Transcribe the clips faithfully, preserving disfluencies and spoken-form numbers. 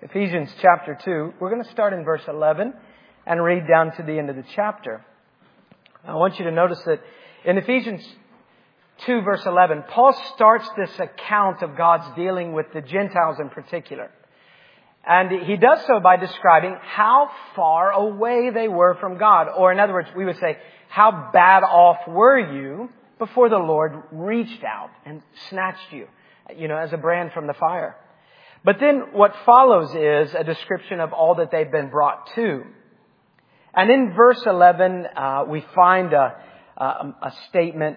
Ephesians chapter two. We're going to start in verse eleven and read down to the end of the chapter. I want you to notice that in Ephesians two verse eleven, Paul starts this account of God's dealing with the Gentiles in particular. And he does so by describing how far away they were from God. Or in other words, we would say, how bad off were you before the Lord reached out and snatched you, you know, as a brand from the fire. But then what follows is a description of all that they've been brought to. And in verse eleven, uh, we find a, a, a statement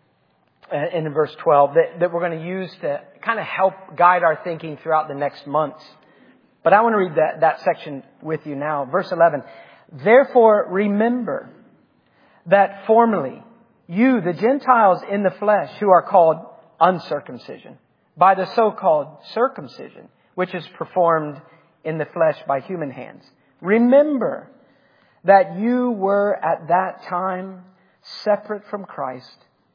in verse twelve that, that we're going to use to kind of help guide our thinking throughout the next months. But I want to read that, that section with you now. Verse eleven. Therefore remember that formerly you, the Gentiles in the flesh, who are called uncircumcision, by the so-called circumcision, which is performed in the flesh by human hands. Remember that you were at that time separate from Christ,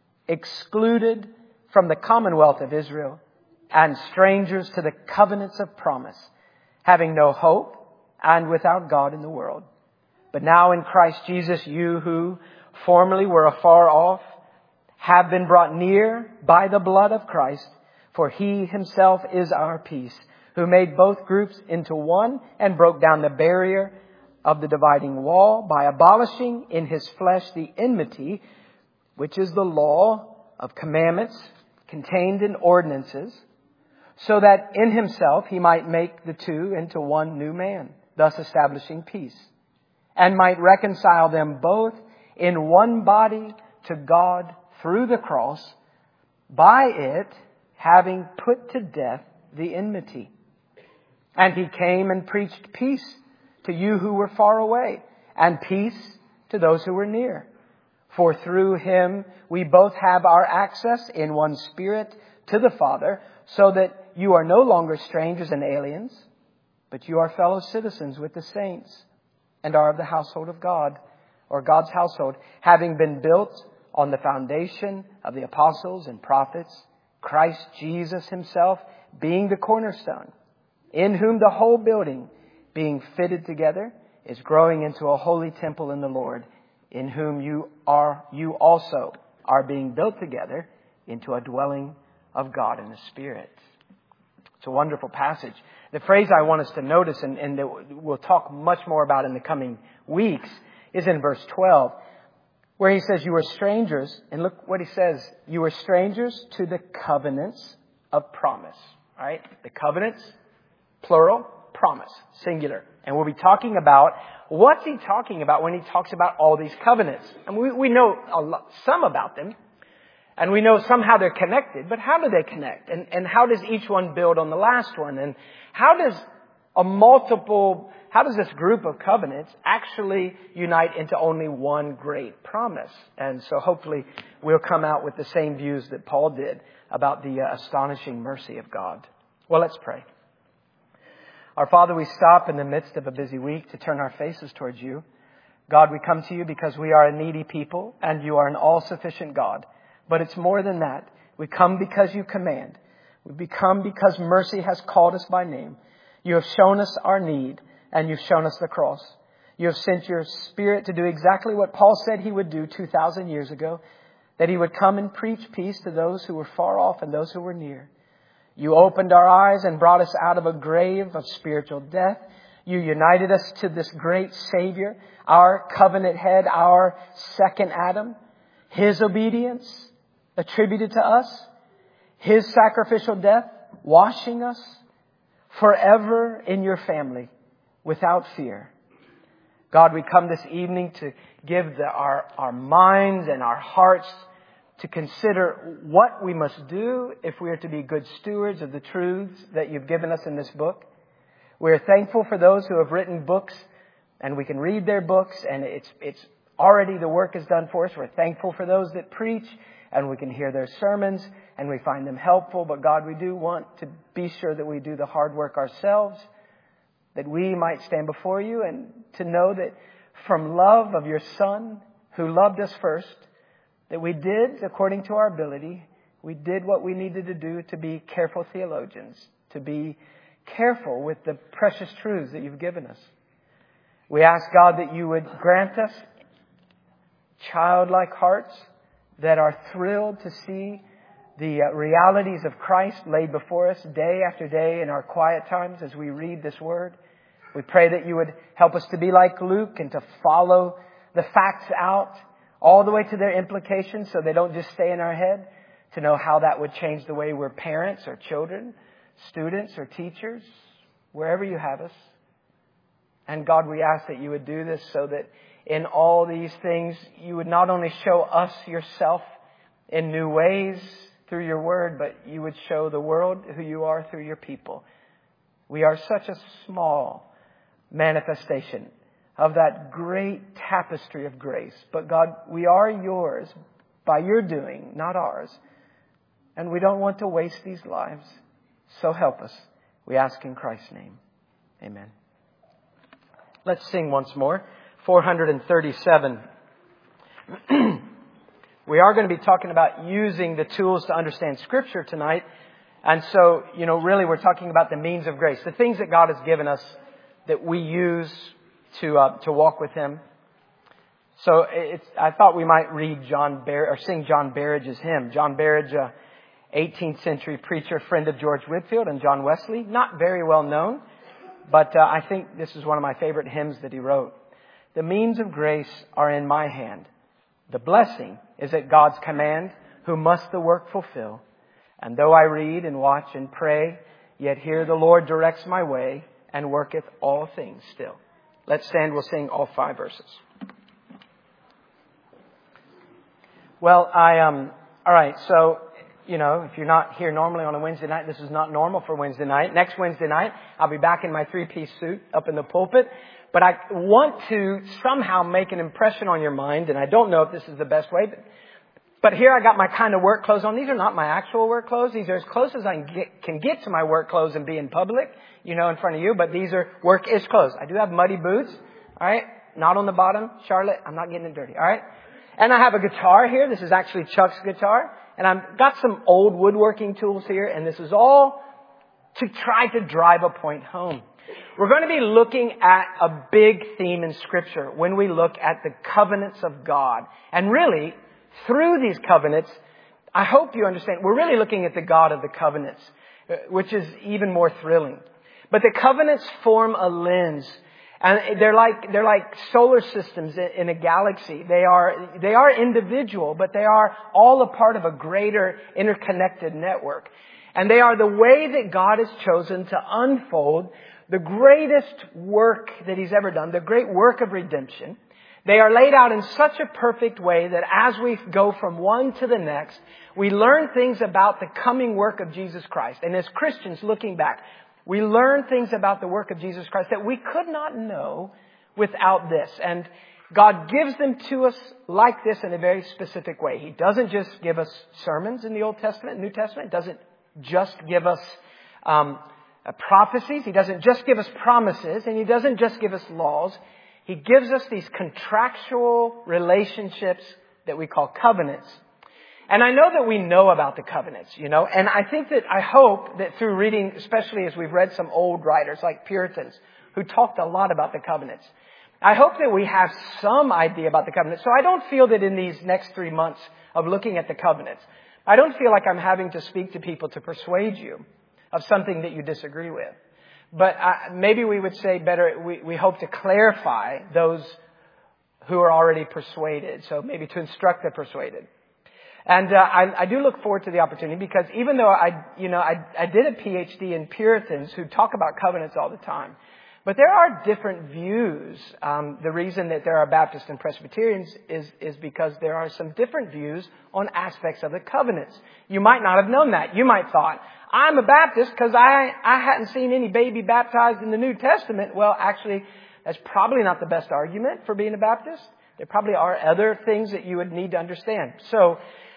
excluded from the commonwealth of Israel, and strangers to the covenants of promise, having no hope and without God in the world. But now in Christ Jesus, you who formerly were afar off have been brought near by the blood of Christ, for He Himself is our peace, who made both groups into one and broke down the barrier of the dividing wall by abolishing in His flesh the enmity, which is the law of commandments contained in ordinances, so that in Himself He might make the two into one new man, thus establishing peace, and might reconcile them both in one body to God through the cross, by it having put to death the enmity. And He came and preached peace to you who were far away, and peace to those who were near. For through Him we both have our access in one Spirit to the Father, so that you are no longer strangers and aliens, but you are fellow citizens with the saints, and are of the household of God, or God's household, having been built on the foundation of the apostles and prophets, Christ Jesus Himself being the cornerstone, in whom the whole building, being fitted together, is growing into a holy temple in the Lord, in whom you are, you also are being built together into a dwelling of God in the Spirit. It's a wonderful passage. The phrase I want us to notice, and, and that we'll talk much more about in the coming weeks, is in verse twelve, where he says, you were strangers, and look what he says, you were strangers to the covenants of promise. All right? The covenants, plural, promise, singular. And we'll be talking about, what's he talking about when he talks about all these covenants? And we, we know a lot, some about them, and we know somehow they're connected, but how do they connect? And, and how does each one build on the last one? And how does a multiple, how does this group of covenants actually unite into only one great promise? And so hopefully we'll come out with the same views that Paul did about the uh, astonishing mercy of God. Well, let's pray. Our Father, we stop in the midst of a busy week to turn our faces towards You. God, we come to You because we are a needy people and You are an all-sufficient God. But it's more than that. We come because You command. We come because mercy has called us by name. You have shown us our need, and You've shown us the cross. You have sent Your Spirit to do exactly what Paul said He would do two thousand years ago, that He would come and preach peace to those who were far off and those who were near. You opened our eyes and brought us out of a grave of spiritual death. You united us to this great Savior, our covenant head, our second Adam. His obedience attributed to us, His sacrificial death washing us forever in Your family without fear. God, we come this evening to give the, our, our minds and our hearts to consider what we must do if we are to be good stewards of the truths that You've given us in this book. We are thankful for those who have written books, and we can read their books, and it's it's already the work is done for us. We're thankful for those that preach, and we can hear their sermons, and we find them helpful. But God, we do want to be sure that we do the hard work ourselves, that we might stand before You, and to know that from love of Your Son, who loved us first, that we did, according to our ability, we did what we needed to do to be careful theologians, to be careful with the precious truths that you've given us. We ask, God, that you would grant us childlike hearts that are thrilled to see the uh, realities of Christ laid before us day after day in our quiet times as we read this word. We pray that you would help us to be like Luke and to follow the facts out all the way to their implications so they don't just stay in our head, to know how that would change the way we're parents or children, students or teachers, wherever you have us. And God, we ask that you would do this so that in all these things, you would not only show us yourself in new ways through your word, but you would show the world who you are through your people. We are such a small manifestation of that great tapestry of grace. But God, we are yours by your doing, not ours. And we don't want to waste these lives. So help us. We ask in Christ's name. Amen. Let's sing once more. four thirty-seven. We are going to be talking about using the tools to understand Scripture tonight. And so, you know, really we're talking about the means of grace. The things that God has given us that we use to uh, to walk with Him. So it's, I thought we might read John Bar- or sing John Barridge's hymn. John Barridge, uh, eighteenth century preacher, friend of George Whitefield and John Wesley. Not very well known, but uh, I think this is one of my favorite hymns that he wrote. The means of grace are in my hand. The blessing is at God's command, who must the work fulfill. And though I read and watch and pray, yet here the Lord directs my way and worketh all things still. Let's stand. We'll sing all five verses. Well, I, um, all right. So, you know, if you're not here normally on a Wednesday night, this is not normal for Wednesday night. Next Wednesday night, I'll be back in my three-piece suit up in the pulpit. But I want to somehow make an impression on your mind, and I don't know if this is the best way, but, but here I got my kind of work clothes on. These are not my actual work clothes. These are as close as I can get, can get to my work clothes and be in public, you know, in front of you, but these are work-ish clothes. I do have muddy boots, all right? Not on the bottom. Charlotte, I'm not getting it dirty, all right? And I have a guitar here. This is actually Chuck's guitar. And I've got some old woodworking tools here, and this is all to try to drive a point home. We're going to be looking at a big theme in Scripture when we look at the covenants of God. And really, through these covenants, I hope you understand, we're really looking at the God of the covenants, which is even more thrilling. But the covenants form a lens. And they're like, they're like solar systems in a galaxy. They are, they are individual, but they are all a part of a greater interconnected network. And they are the way that God has chosen to unfold the greatest work that He's ever done, the great work of redemption. They are laid out in such a perfect way that as we go from one to the next, we learn things about the coming work of Jesus Christ. And as Christians looking back, we learn things about the work of Jesus Christ that we could not know without this. And God gives them to us like this in a very specific way. He doesn't just give us sermons in the Old Testament, New Testament. He doesn't just give us um, prophecies. He doesn't just give us promises. And He doesn't just give us laws. He gives us these contractual relationships that we call covenants. And I know that we know about the covenants, you know, and I think that I hope that through reading, especially as we've read some old writers like Puritans who talked a lot about the covenants, I hope that we have some idea about the covenants. So I don't feel that in these next three months of looking at the covenants, I don't feel like I'm having to speak to people to persuade you of something that you disagree with. But uh, maybe we would say better, we, we hope to clarify those who are already persuaded. So maybe to instruct the persuaded. And uh, I, I do look forward to the opportunity because even though I, you know, I, I did a P H D in Puritans who talk about covenants all the time, but there are different views. Um, the reason that there are Baptists and Presbyterians is is because there are some different views on aspects of the covenants. You might not have known that. You might thought, I'm a Baptist because I I hadn't seen any baby baptized in the New Testament. Well, actually, that's probably not the best argument for being a Baptist. There probably are other things that you would need to understand. So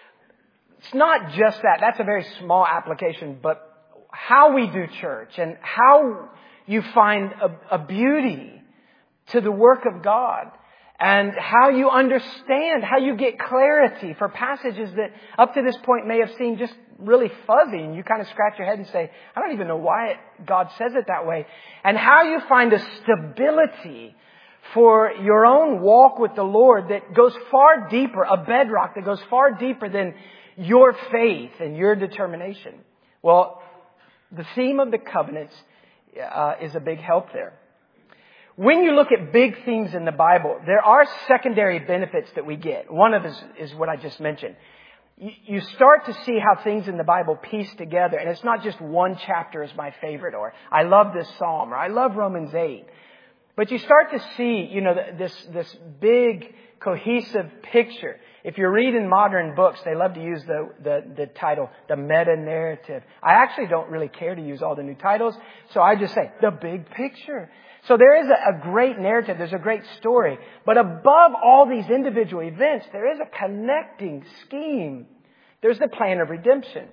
it's not just that. That's a very small application, but how we do church and how you find a, a beauty to the work of God and how you understand, how you get clarity for passages that up to this point may have seemed just really fuzzy, and you kind of scratch your head and say, I don't even know why it, God says it that way. And how you find a stability for your own walk with the Lord that goes far deeper, a bedrock that goes far deeper than your faith and your determination. Well, the theme of the covenants uh, is a big help there. When you look at big themes in the Bible, there are secondary benefits that we get. One of them is, is what I just mentioned. You, you start to see how things in the Bible piece together. And it's not just one chapter is my favorite, or I love this psalm, or I love Romans eight. But you start to see, you know, this, this big cohesive picture. If you're reading modern books, they love to use the, the, the title, the meta-narrative. I actually don't really care to use all the new titles, so I just say, the big picture. So there is a, a great narrative, there's a great story. But above all these individual events, there is a connecting scheme. There's the plan of redemption.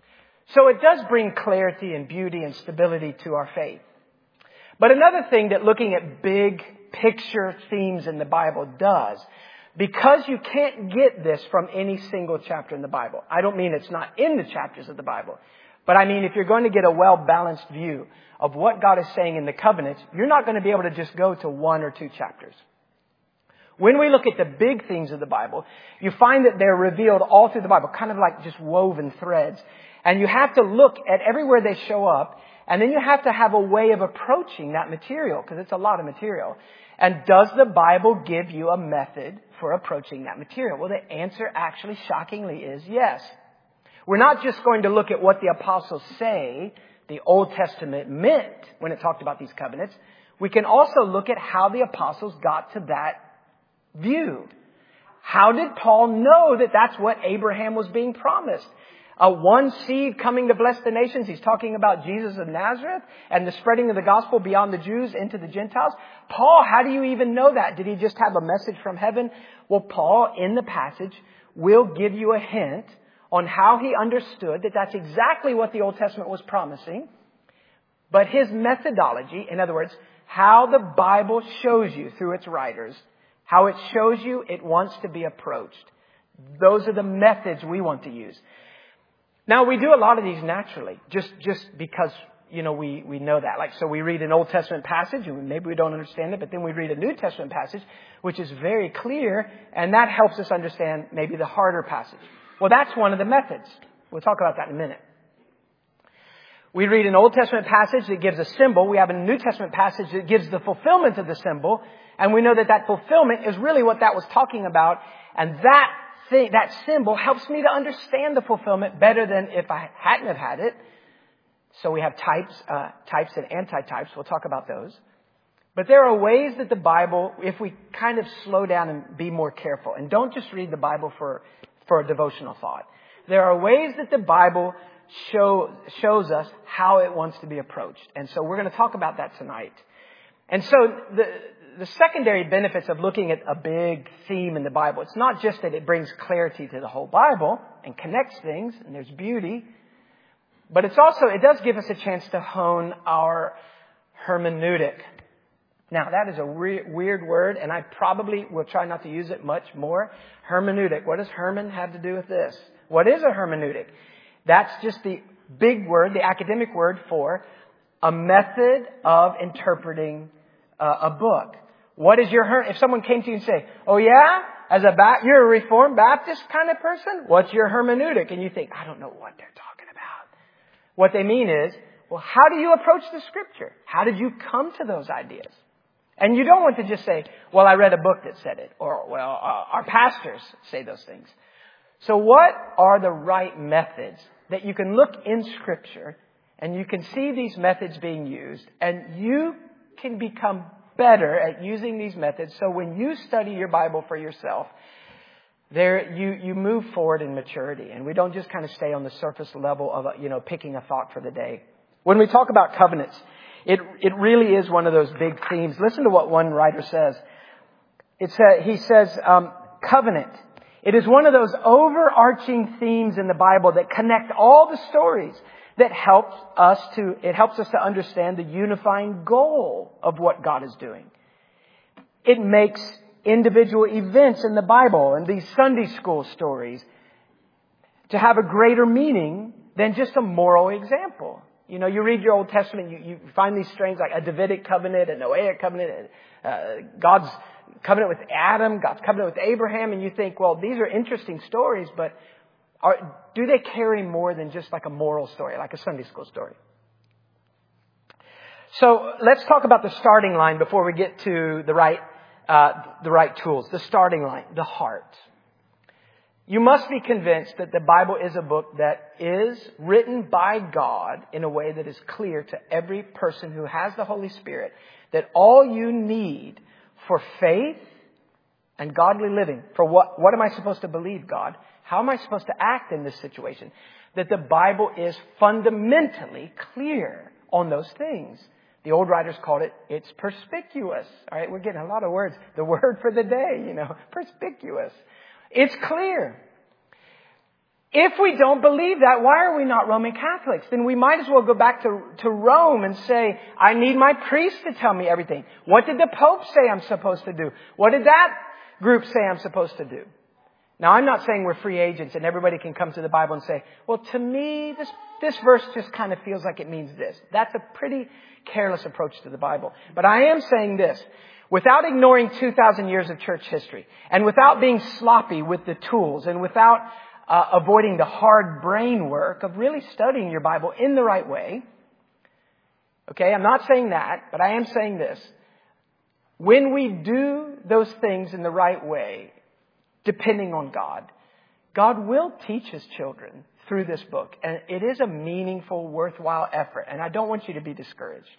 So it does bring clarity and beauty and stability to our faith. But another thing that looking at big picture themes in the Bible does, because you can't get this from any single chapter in the Bible. I don't mean it's not in the chapters of the Bible, but I mean if you're going to get a well-balanced view of what God is saying in the covenants, you're not going to be able to just go to one or two chapters. When we look at the big themes of the Bible, you find that they're revealed all through the Bible, kind of like just woven threads. And you have to look at everywhere they show up, and then you have to have a way of approaching that material, because it's a lot of material. And does the Bible give you a method for approaching that material? Well, the answer actually shockingly is yes. We're not just going to look at what the apostles say the Old Testament meant when it talked about these covenants. We can also look at how the apostles got to that view. How did Paul know that that's what Abraham was being promised? A one seed coming to bless the nations. He's talking about Jesus of Nazareth and the spreading of the gospel beyond the Jews into the Gentiles. Paul, how do you even know that? Did he just have a message from heaven? Well, Paul, in the passage, will give you a hint on how he understood that that's exactly what the Old Testament was promising. But his methodology, in other words, how the Bible shows you through its writers, how it shows you it wants to be approached. Those are the methods we want to use. Now, we do a lot of these naturally, just, just because, you know, we, we know that. Like, so we read an Old Testament passage, and maybe we don't understand it, but then we read a New Testament passage, which is very clear, and that helps us understand maybe the harder passage. Well, that's one of the methods. We'll talk about that in a minute. We read an Old Testament passage that gives a symbol. We have a New Testament passage that gives the fulfillment of the symbol, and we know that that fulfillment is really what that was talking about, and that thing, that symbol helps me to understand the fulfillment better than if I hadn't have had it. So we have types, uh, types and anti-types. We'll talk about those. But there are ways that the Bible, if we kind of slow down and be more careful, and don't just read the Bible for, for a devotional thought. There are ways that the Bible show, shows us how it wants to be approached. And so we're going to talk about that tonight. And so the, the secondary benefits of looking at a big theme in the Bible, it's not just that it brings clarity to the whole Bible and connects things, and there's beauty, but it's also, it does give us a chance to hone our hermeneutic. Now, that is a re- weird word, and I probably will try not to use it much more. Hermeneutic. What does Herman have to do with this? What is a hermeneutic? That's just the big word, the academic word for a method of interpreting uh, a book. What is your her? If someone came to you and say, "Oh yeah, as a ba- you're a Reformed Baptist kind of person, what's your hermeneutic?" And you think, "I don't know what they're talking about." What they mean is, well, how do you approach the Scripture? How did you come to those ideas? And you don't want to just say, "Well, I read a book that said it," or "Well, uh, our pastors say those things." So, what are the right methods that you can look in Scripture and you can see these methods being used, and you can become better at using these methods, so when you study your Bible for yourself, there you you move forward in maturity, and we don't just kind of stay on the surface level of you know picking a thought for the day. When we talk about covenants, it it really is one of those big themes. Listen to what one writer says. It's a, he says um, covenant. It is one of those overarching themes in the Bible that connect all the stories. That helps us to, it helps us to understand the unifying goal of what God is doing. It makes individual events in the Bible and these Sunday school stories to have a greater meaning than just a moral example. You know, you read your Old Testament, you, you find these strange, like a Davidic covenant, a Noahic covenant, uh, God's covenant with Adam, God's covenant with Abraham, and you think, well, these are interesting stories, but are, do they carry more than just like a moral story, like a Sunday school story? So let's talk about the starting line before we get to the right, uh, the right tools. The starting line, the heart. You must be convinced that the Bible is a book that is written by God in a way that is clear to every person who has the Holy Spirit, that all you need for faith and godly living, for what, what am I supposed to believe, God? How am I supposed to act in this situation? That the Bible is fundamentally clear on those things. The old writers called it, it's perspicuous. All right, we're getting a lot of words. The word for the day, you know, perspicuous. It's clear. If we don't believe that, why are we not Roman Catholics? Then we might as well go back to, to Rome and say, I need my priest to tell me everything. What did the Pope say I'm supposed to do? What did that group say I'm supposed to do? Now, I'm not saying we're free agents and everybody can come to the Bible and say, well, to me, this, this verse just kind of feels like it means this. That's a pretty careless approach to the Bible. But I am saying this. Without ignoring two thousand years of church history, and without being sloppy with the tools, and without uh, avoiding the hard brain work of really studying your Bible in the right way. Okay, I'm not saying that, but I am saying this. When we do those things in the right way, depending on God, God will teach His children through this book. And it is a meaningful, worthwhile effort. And I don't want you to be discouraged.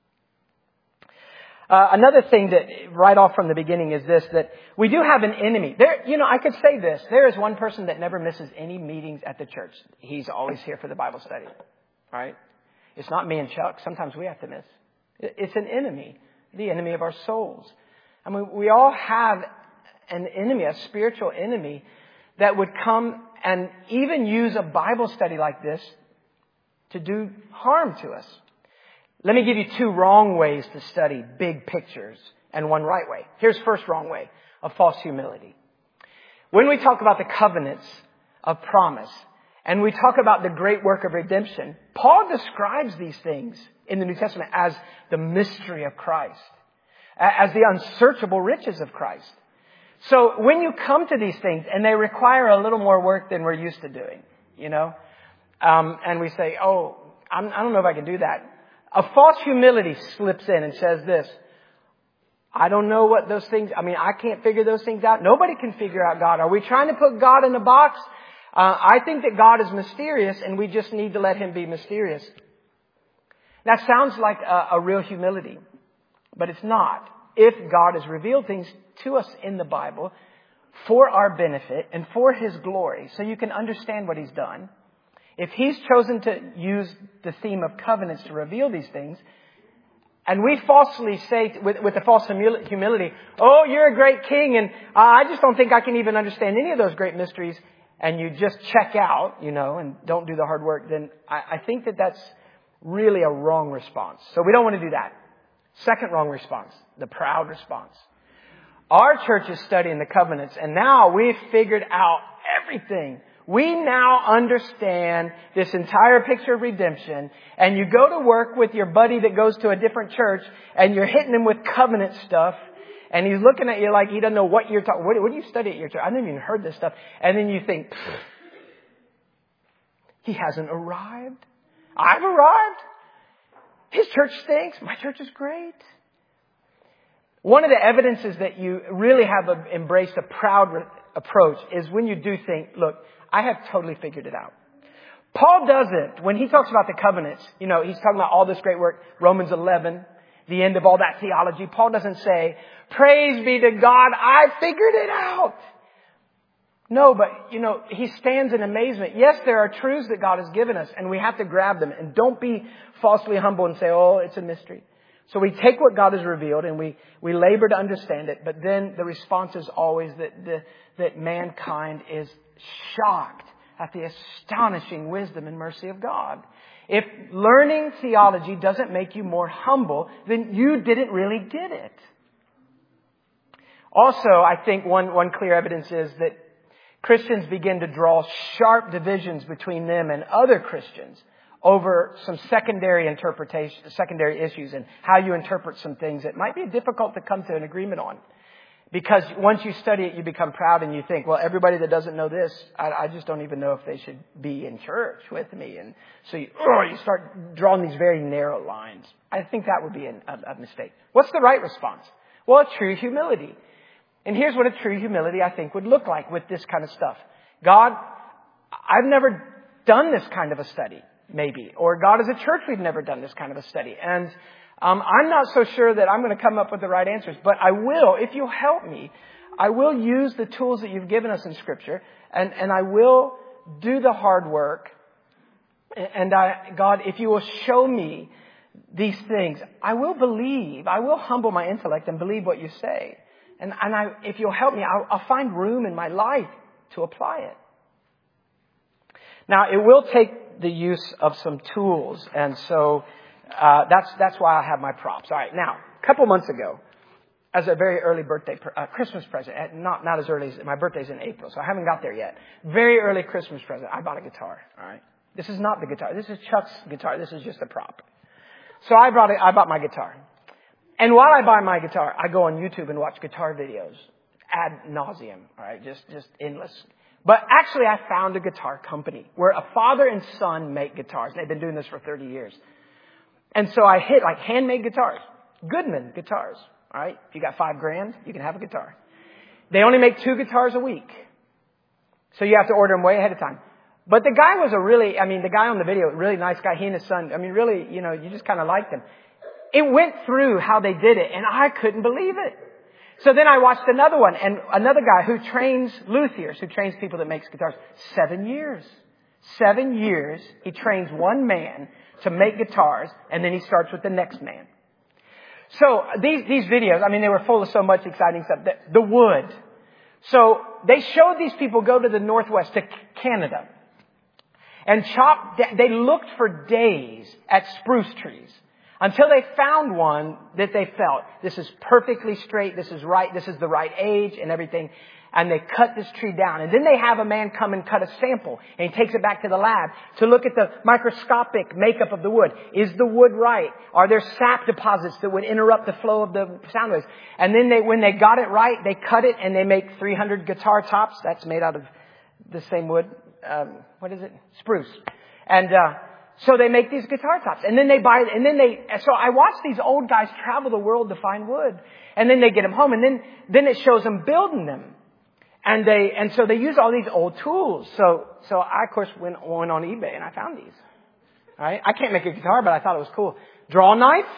Uh, another thing that right off from the beginning is this, that we do have an enemy. There, you know, I could say this. There is one person that never misses any meetings at the church. He's always here for the Bible study. Right? It's not me and Chuck. Sometimes we have to miss. It's an enemy. The enemy of our souls. I mean, we all have an enemy, a spiritual enemy that would come and even use a Bible study like this to do harm to us. Let me give you two wrong ways to study big pictures and one right way. Here's first wrong way, of false humility. When we talk about the covenants of promise and we talk about the great work of redemption, Paul describes these things in the New Testament as the mystery of Christ, as the unsearchable riches of Christ. So when you come to these things and they require a little more work than we're used to doing, you know, um, and we say, oh, I'm, I don't know if I can do that. A false humility slips in and says this, I don't know what those things, I mean, I can't figure those things out. Nobody can figure out God. Are we trying to put God in a box? Uh, I think that God is mysterious and we just need to let Him be mysterious. That sounds like a, a real humility, but it's not. If God has revealed things to us in the Bible for our benefit and for His glory, so you can understand what He's done. If He's chosen to use the theme of covenants to reveal these things, and we falsely say with, with the false humility, oh, you're a great king, and uh, I just don't think I can even understand any of those great mysteries, and you just check out, you know, and don't do the hard work, then I, I think that that's really a wrong response. So we don't want to do that. Second wrong response, the proud response. Our church is studying the covenants, and now we've figured out everything. We now understand this entire picture of redemption, and you go to work with your buddy that goes to a different church, and you're hitting him with covenant stuff, and he's looking at you like he doesn't know what you're talking. What, what do you study at your church? I never even heard this stuff. And then you think, he hasn't arrived. I've arrived. His church stinks. My church is great. One of the evidences that you really have embraced a proud re- approach is when you do think, look, I have totally figured it out. Paul doesn't. When he talks about the covenants, you know, he's talking about all this great work, Romans eleven, the end of all that theology. Paul doesn't say, praise be to God, I figured it out. No, but, you know, he stands in amazement. Yes, there are truths that God has given us, and we have to grab them. And don't be falsely humble and say, oh, it's a mystery. So we take what God has revealed and we, we labor to understand it. But then the response is always that, the, that mankind is shocked at the astonishing wisdom and mercy of God. If learning theology doesn't make you more humble, then you didn't really get it. Also, I think one, one clear evidence is that Christians begin to draw sharp divisions between them and other Christians over some secondary interpretation, secondary issues and how you interpret some things that might be difficult to come to an agreement on. Because once you study it, you become proud and you think, well, everybody that doesn't know this, I, I just don't even know if they should be in church with me. And so you, oh, you start drawing these very narrow lines. I think that would be an, a, a mistake. What's the right response? Well, true humility. And here's what a true humility, I think, would look like with this kind of stuff. God, I've never done this kind of a study, maybe. Or God, as a church, we've never done this kind of a study. And Um, I'm not so sure that I'm going to come up with the right answers, but I will, if you'll help me, I will use the tools that you've given us in Scripture, and, and I will do the hard work. And I, God, if you will show me these things, I will believe, I will humble my intellect and believe what you say. And, and I, if you'll help me, I'll, I'll find room in my life to apply it. Now, it will take the use of some tools, and so Uh, that's, that's why I have my props. All right. Now, a couple months ago, as a very early birthday, uh, Christmas present, not, not as early as my birthday's in April, so I haven't got there yet. Very early Christmas present. I bought a guitar. All right. This is not the guitar. This is Chuck's guitar. This is just a prop. So I brought it, I bought my guitar. And while I buy my guitar, I go on YouTube and watch guitar videos ad nauseum. All right. Just, just endless. But actually, I found a guitar company where a father and son make guitars. They've been doing this for thirty years. And so I hit like handmade guitars, Goodman guitars. All right. If you got five grand, you can have a guitar. They only make two guitars a week. So you have to order them way ahead of time. But the guy was a really, I mean, the guy on the video, really nice guy. He and his son, I mean, really, you know, you just kind of liked him. It went through how they did it, and I couldn't believe it. So then I watched another one, and another guy who trains luthiers, who trains people that makes guitars. Seven years. Seven years, he trains one man to make guitars, and then he starts with the next man. So these these videos, I mean, they were full of so much exciting stuff. The, the wood. So they showed these people go to the Northwest, to Canada, and chop. They looked for days at spruce trees until they found one that they felt, this is perfectly straight, this is right, this is the right age and everything. And they cut this tree down. And then they have a man come and cut a sample. And he takes it back to the lab to look at the microscopic makeup of the wood. Is the wood right? Are there sap deposits that would interrupt the flow of the sound waves? And then they, when they got it right, they cut it and they make three hundred guitar tops. That's made out of the same wood. Um, what is it? Spruce. And, uh, so they make these guitar tops. And then they buy it. And then they, so I watch these old guys travel the world to find wood. And then they get them home. And then, then it shows them building them. And they, and so they use all these old tools. So, so I, of course, went, went on eBay and I found these. All right. I can't make a guitar, but I thought it was cool. Draw knife.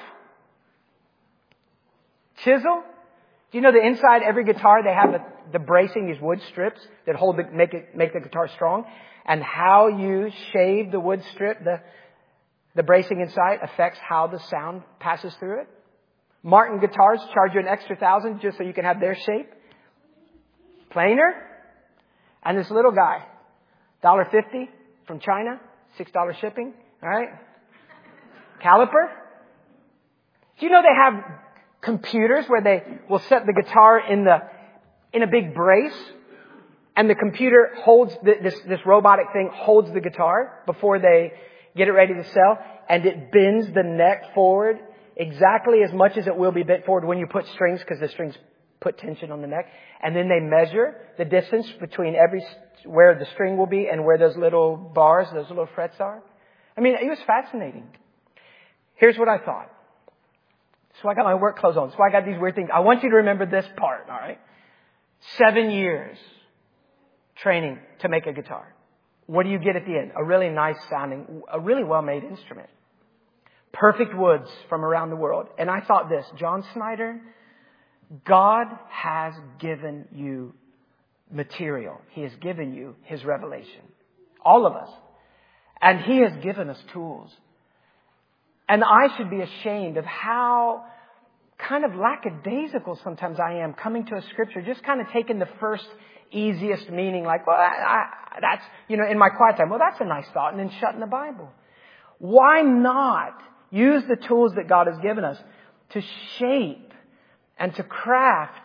Chisel. Do you know that inside every guitar they have the, the bracing, these wood strips that hold the, make it, make the guitar strong? And how you shave the wood strip, the, the bracing inside affects how the sound passes through it. Martin Guitars charge you an extra thousand just so you can have their shape. Planer, and this little guy, one dollar fifty from China, six dollars shipping, all right? Caliper. Do you know they have computers where they will set the guitar in the in a big brace, and the computer holds the, this this robotic thing holds the guitar before they get it ready to sell, and it bends the neck forward exactly as much as it will be bent forward when you put strings, because the strings put tension on the neck. And then they measure the distance between every, where the string will be and where those little bars, those little frets are. I mean, it was fascinating. Here's what I thought. So I got my work clothes on. So I got these weird things. I want you to remember this part, all right? Seven years training to make a guitar. What do you get at the end? A really nice sounding, a really well-made instrument. Perfect woods from around the world. And I thought this, John Snyder, God has given you material. He has given you His revelation. All of us. And He has given us tools. And I should be ashamed of how kind of lackadaisical sometimes I am coming to a scripture, just kind of taking the first easiest meaning, like, well, I, I, that's, you know, in my quiet time, well, that's a nice thought, and then shutting the Bible. Why not use the tools that God has given us to shape and to craft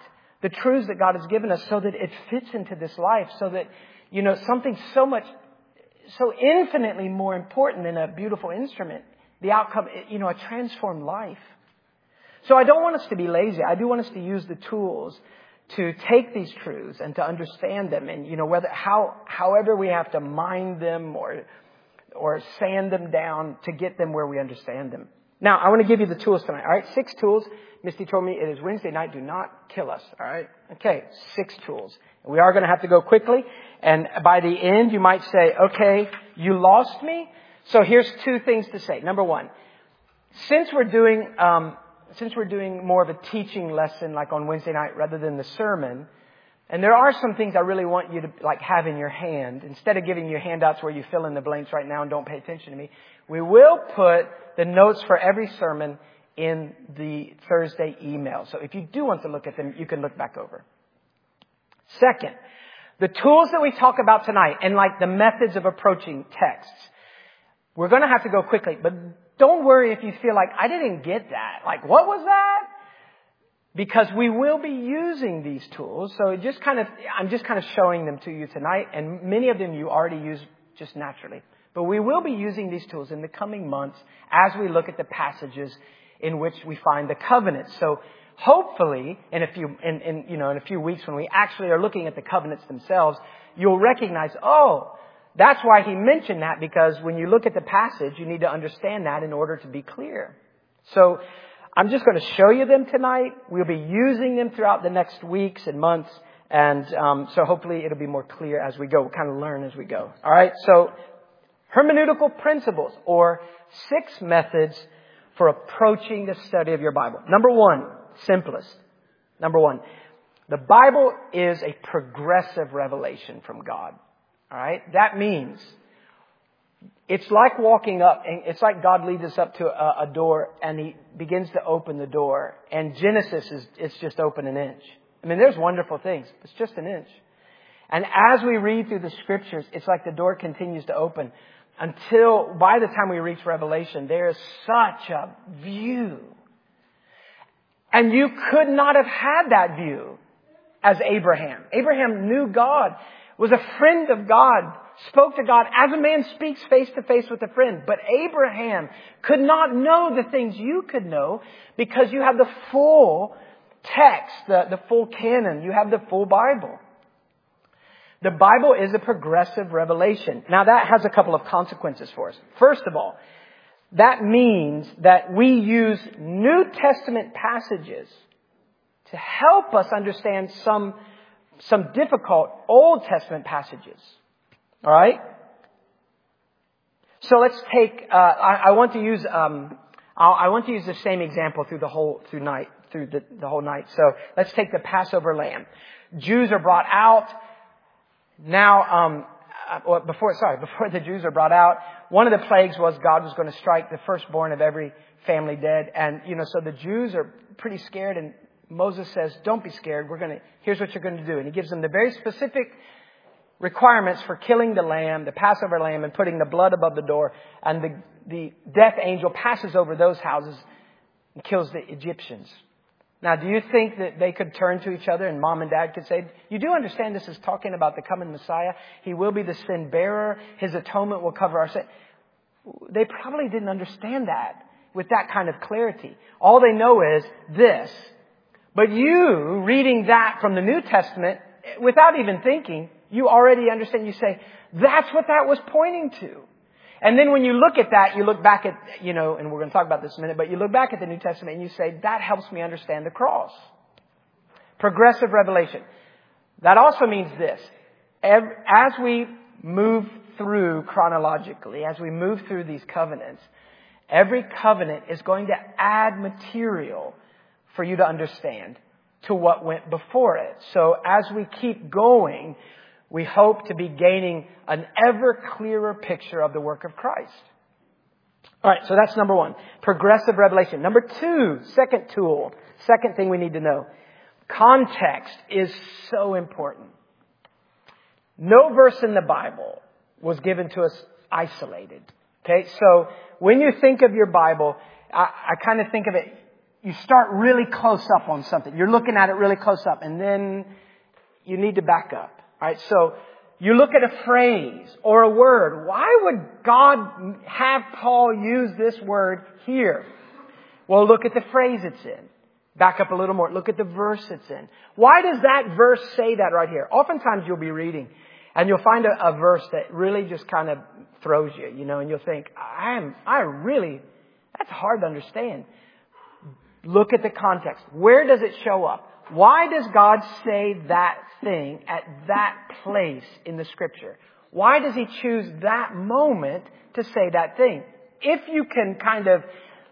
the truths that God has given us so that it fits into this life, so that, you know, something so much, so infinitely more important than a beautiful instrument, the outcome, you know, a transformed life. So I don't want us to be lazy. I do want us to use the tools to take these truths and to understand them, and, you know, whether, how, however we have to mine them or, or sand them down to get them where we understand them. Now, I want to give you the tools tonight. All right, six tools. Misty told me it is Wednesday night. Do not kill us. All right. Okay, six tools. We are going to have to go quickly. And by the end, you might say, okay, you lost me. So here's two things to say. Number one, since we're doing, um, since we're doing more of a teaching lesson like on Wednesday night rather than the sermon, and there are some things I really want you to like have in your hand. Instead of giving you handouts where you fill in the blanks right now and don't pay attention to me, we will put the notes for every sermon in the Thursday email. So if you do want to look at them, you can look back over. Second, the tools that we talk about tonight and like the methods of approaching texts, we're going to have to go quickly, but don't worry if you feel like I didn't get that. Like, what was that? Because we will be using these tools. So it just kind of, I'm just kind of showing them to you tonight, and many of them you already use just naturally. But we will be using these tools in the coming months as we look at the passages in which we find the covenants. So hopefully, in a few, in, in, you know, in a few weeks when we actually are looking at the covenants themselves, you'll recognize, oh, that's why he mentioned that, because when you look at the passage, you need to understand that in order to be clear. So I'm just going to show you them tonight. We'll be using them throughout the next weeks and months. And um, so hopefully it'll be more clear as we go. We'll kind of learn as we go. All right. So hermeneutical principles, or six methods for approaching the study of your Bible. Number one, simplest. Number one, the Bible is a progressive revelation from God. All right. That means it's like walking up, and it's like God leads us up to a, a door and he begins to open the door. And Genesis is, it's just open an inch. I mean, there's wonderful things. It's just an inch. And as we read through the scriptures, it's like the door continues to open until by the time we reach Revelation, there is such a view. And you could not have had that view as Abraham. Abraham knew God, was a friend of God, spoke to God as a man speaks face to face with a friend. But Abraham could not know the things you could know because you have the full text, the, the full canon. You have the full Bible. The Bible is a progressive revelation. Now that has a couple of consequences for us. First of all, that means that we use New Testament passages to help us understand some, some difficult Old Testament passages. All right? So let's take, uh, I, I want to use, um, I'll, I want to use the same example through the whole, through night, through the, the whole night. So let's take the Passover lamb. Jews are brought out. Now, um, uh, before, sorry, before the Jews are brought out, one of the plagues was God was going to strike the firstborn of every family dead. And, you know, so the Jews are pretty scared, and Moses says, don't be scared. We're going to, here's what you're going to do. And he gives them the very specific requirements for killing the lamb, the Passover lamb, and putting the blood above the door. And the, the death angel passes over those houses and kills the Egyptians. Now, do you think that they could turn to each other and mom and dad could say, you do understand this is talking about the coming Messiah? He will be the sin bearer. His atonement will cover our sin. They probably didn't understand that with that kind of clarity. All they know is this. But you, reading that from the New Testament, without even thinking, you already understand. You say, that's what that was pointing to. And then when you look at that, you look back at, you know, and we're going to talk about this in a minute, but you look back at the New Testament and you say, that helps me understand the cross. Progressive revelation. That also means this. As we move through chronologically, as we move through these covenants, every covenant is going to add material for you to understand to what went before it. So as we keep going, we hope to be gaining an ever clearer picture of the work of Christ. All right, so that's number one. Progressive revelation. Number two, second tool, second thing we need to know. Context is so important. No verse in the Bible was given to us isolated. Okay, so when you think of your Bible, I, I kind of think of it, you start really close up on something. You're looking at it really close up, and then you need to back up. All right, so you look at a phrase or a word. Why would God have Paul use this word here? Well, look at the phrase it's in. Back up a little more. Look at the verse it's in. Why does that verse say that right here? Oftentimes you'll be reading and you'll find a, a verse that really just kind of throws you, you know, and you'll think, I am, I really, that's hard to understand. Look at the context. Where does it show up? Why does God say that thing at that place in the Scripture? Why does He choose that moment to say that thing? If you can kind of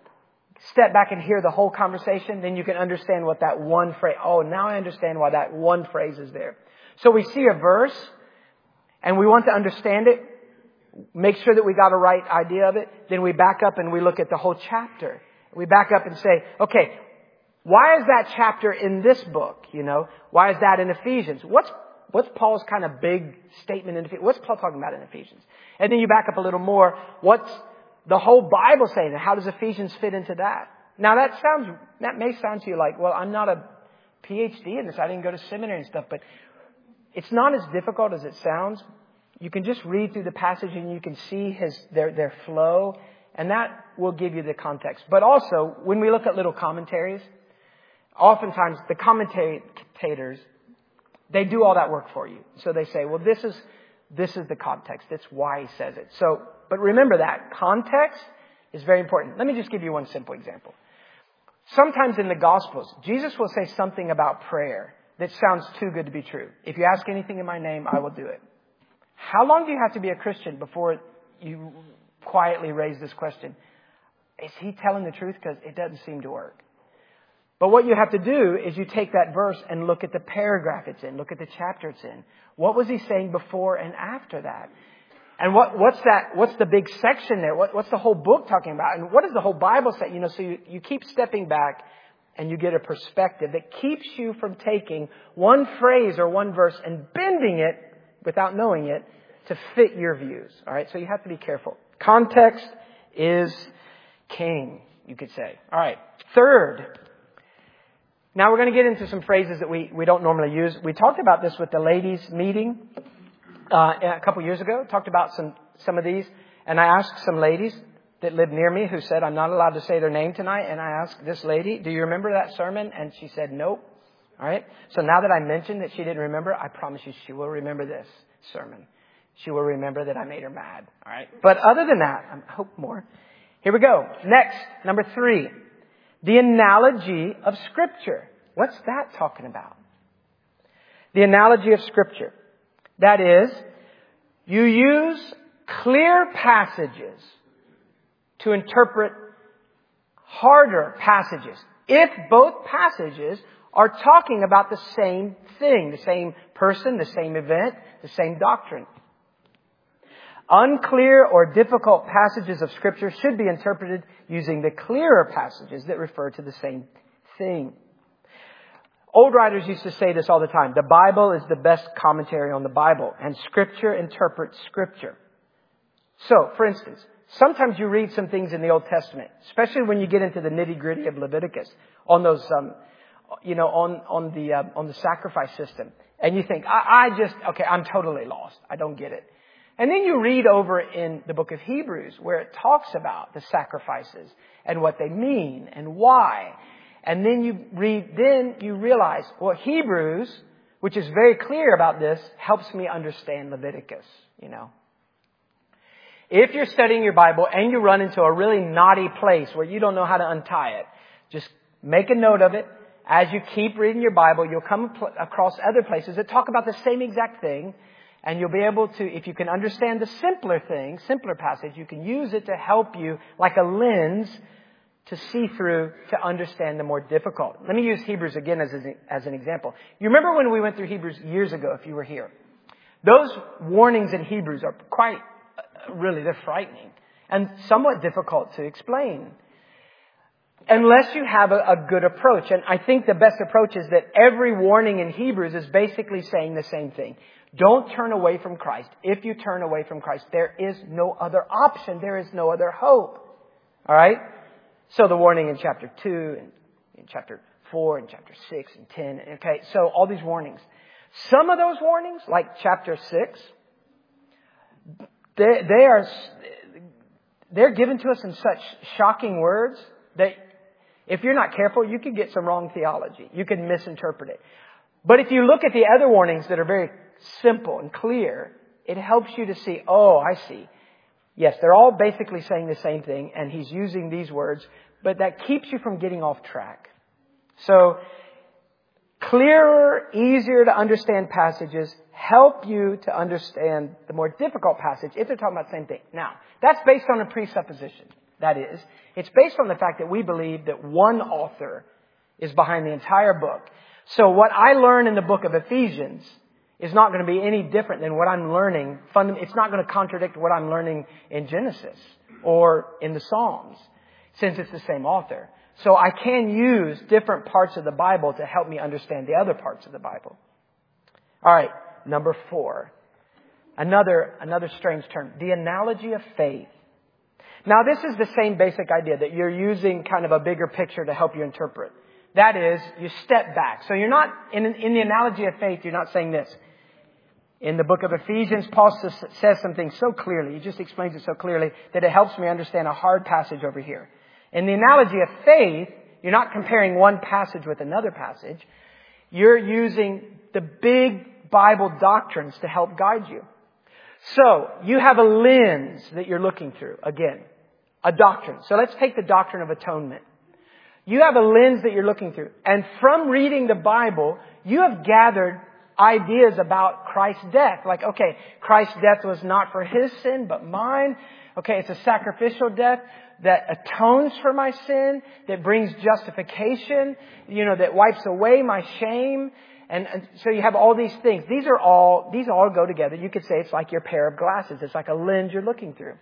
step back and hear the whole conversation, then you can understand what that one phrase, oh, now I understand why that one phrase is there. So we see a verse and we want to understand it, make sure that we got a right idea of it. Then we back up and we look at the whole chapter. We back up and say, okay, why is that chapter in this book? You know, why is that in Ephesians? What's, what's Paul's kind of big statement in Ephesians? What's Paul talking about in Ephesians? And then you back up a little more. What's the whole Bible saying? How does Ephesians fit into that? Now that sounds, that may sound to you like, well, I'm not a P H D in this. I didn't go to seminary and stuff, but it's not as difficult as it sounds. You can just read through the passage and you can see his, their, their flow, and that will give you the context. But also, when we look at little commentaries, oftentimes the commentators, they do all that work for you. So they say, well, this is, this is the context. It's why he says it. So, but remember that context is very important. Let me just give you one simple example. Sometimes in the Gospels, Jesus will say something about prayer that sounds too good to be true. If you ask anything in my name, I will do it. How long do you have to be a Christian before you quietly raise this question? Is he telling the truth? Because it doesn't seem to work. But what you have to do is you take that verse and look at the paragraph it's in. Look at the chapter it's in. What was he saying before and after that? And what, what's that, what's the big section there? What, what's the whole book talking about? And what does the whole Bible say? You know, so you, you keep stepping back and you get a perspective that keeps you from taking one phrase or one verse and bending it without knowing it to fit your views. All right. So you have to be careful. Context is king, you could say. All right. Third. Now we're going to get into some phrases that we, we don't normally use. We talked about this with the ladies meeting uh, a couple years ago. Talked about some, some of these. And I asked some ladies that lived near me who said, I'm not allowed to say their name tonight. And I asked this lady, do you remember that sermon? And she said, nope. All right. So now that I mentioned that she didn't remember, I promise you she will remember this sermon. She will remember that I made her mad. All right. But other than that, I hope more. Here we go. Next, number three. The analogy of Scripture. What's that talking about? The analogy of Scripture. That is, you use clear passages to interpret harder passages. If both passages are talking about the same thing, the same person, the same event, the same doctrine. Unclear or difficult passages of Scripture should be interpreted using the clearer passages that refer to the same thing. Old writers used to say this all the time. The Bible is the best commentary on the Bible, and Scripture interprets Scripture. So, for instance, sometimes you read some things in the Old Testament, especially when you get into the nitty-gritty of Leviticus, on those, um, you know, on on the uh, on the sacrifice system, and you think, I, I just, okay, I'm totally lost. I don't get it. And then you read over in the book of Hebrews where it talks about the sacrifices and what they mean and why. And then you read, then you realize, well, Hebrews, which is very clear about this, helps me understand Leviticus, you know. If you're studying your Bible and you run into a really knotty place where you don't know how to untie it, just make a note of it. As you keep reading your Bible, you'll come across other places that talk about the same exact thing. And you'll be able to, if you can understand the simpler thing, simpler passage, you can use it to help you like a lens to see through, to understand the more difficult. Let me use Hebrews again as, as an example. You remember when we went through Hebrews years ago, if you were here? Those warnings in Hebrews are quite, really, they're frightening and somewhat difficult to explain. Unless you have a, a good approach. And I think the best approach is that every warning in Hebrews is basically saying the same thing. Don't turn away from Christ. If you turn away from Christ, there is no other option. There is no other hope. All right? So the warning in chapter two and in chapter four and chapter six and ten. Okay, so all these warnings. Some of those warnings, like chapter six, they, they are, they're given to us in such shocking words that if you're not careful, you could get some wrong theology. You could misinterpret it. But if you look at the other warnings that are very simple and clear, it helps you to see, oh, I see. Yes, they're all basically saying the same thing, and he's using these words, but that keeps you from getting off track. So, clearer, easier to understand passages help you to understand the more difficult passage if they're talking about the same thing. Now, that's based on a presupposition. That is, it's based on the fact that we believe that one author is behind the entire book. So what I learn in the book of Ephesians is not going to be any different than what I'm learning. It's not going to contradict what I'm learning in Genesis or in the Psalms, since it's the same author. So I can use different parts of the Bible to help me understand the other parts of the Bible. All right, number four. Another, another strange term. The analogy of faith. Now this is the same basic idea that you're using kind of a bigger picture to help you interpret. That is, you step back. So you're not, in, in the analogy of faith, you're not saying this. In the book of Ephesians, Paul says something so clearly, he just explains it so clearly, that it helps me understand a hard passage over here. In the analogy of faith, you're not comparing one passage with another passage. You're using the big Bible doctrines to help guide you. So, you have a lens that you're looking through. Again, a doctrine. So let's take the doctrine of atonement. You have a lens that you're looking through. And from reading the Bible, you have gathered ideas about Christ's death. Like, okay, Christ's death was not for his sin, but mine. Okay, it's a sacrificial death that atones for my sin, that brings justification, you know, that wipes away my shame. And, and so you have all these things. These are all, these all go together. You could say it's like your pair of glasses. It's like a lens you're looking through.